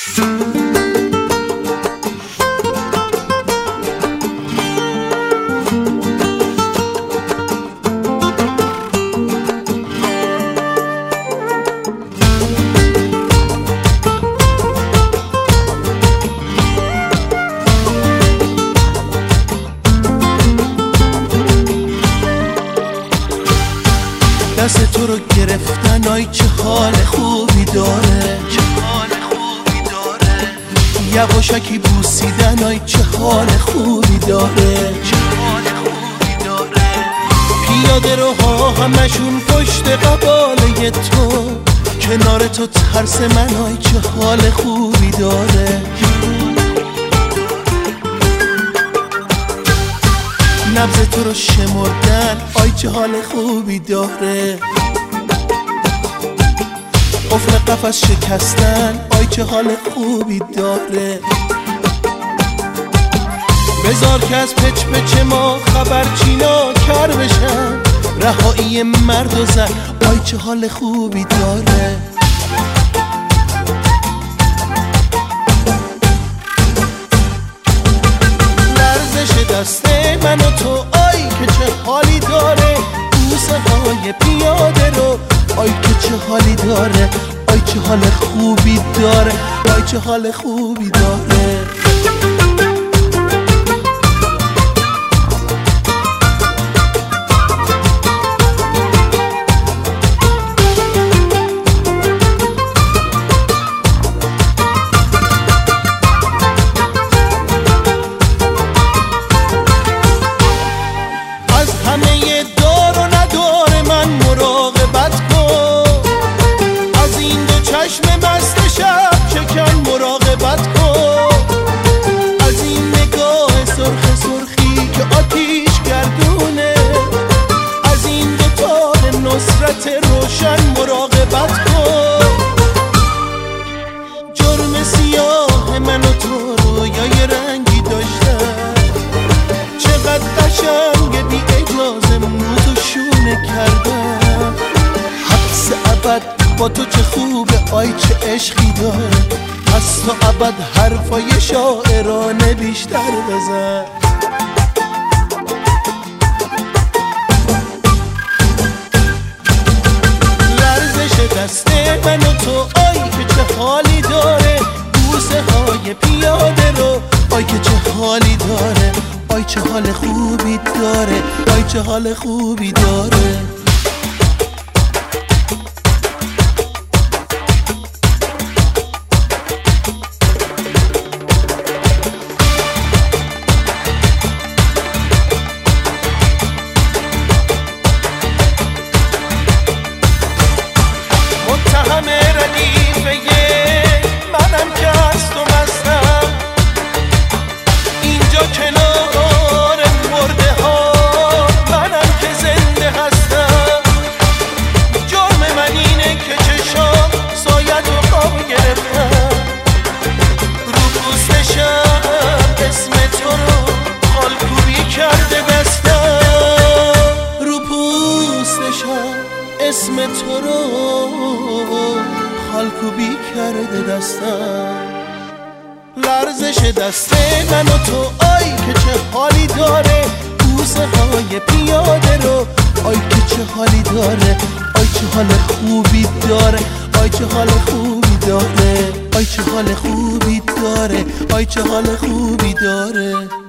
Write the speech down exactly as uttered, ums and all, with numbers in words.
دست تو رو گرفتن آی چه حال خوبی داره، چه حال خوبی داره. یواشکی بوسیدن آی چه حال خوبی داره، چه حال خوبی داره. پیاده رو ها همشون پشت قباله تو، کنار تو ترس من آی چه حال خوبی داره. نبض تو رو شمردن آی چه حال خوبی داره. قفل قفس شکستن آی چه حال خوبی داره. بذار که از پچ پچ ما خبرچینا کر بشن، رهایی مرد و زن آی چه حال خوبی داره. دست من و تو آی که چه حالی داره. بوسه های پیاده رو آی که چه حالی داره. آی چه حال خوبی داره، آی چه حال خوبی داره. همه دار و ندار من مراقبت کن، از این دو چشم مست شب چکن مراقبت کن، از این نگاه سرخ سرخی که آتیش گردونه، از این دو تار نصرت روشن مراقبت کن. جرم سیاه من و تو رویای رنگی داشتن، چقدر قشنگ بی اجازه موت و شونه کردم. حبس ابد با تو چه خوبه آی چه عشقی داره. از تو ابد حرفای شاعرانه بیشتر بزن. لرزش دست من و تو آی که چه حالی داره. بوسه های پیاده رو آی که چه حالی داره. آی چه حال خوبی داره، آی چه حال خوبی داره. متهم ردیفه منم که از تو مستم، اینجا کنار مرده ها منم که زنده هستم. جرم من اینه که چشام سایت و خواب گرفتم، رو پوستشم اسم تو رو خالکوبی کرده دستم، رو پوستشم اسم تو رو خالکوبی کرده دستم. لرزش دست من و تو آی که چه حالی داره. بوسه های پیاده رو آی که چه حالی داره. آی چه حال خوبی داره، آی چه حال خوبی داره. آی چه حال خوبی داره، آی چه حال خوبی داره.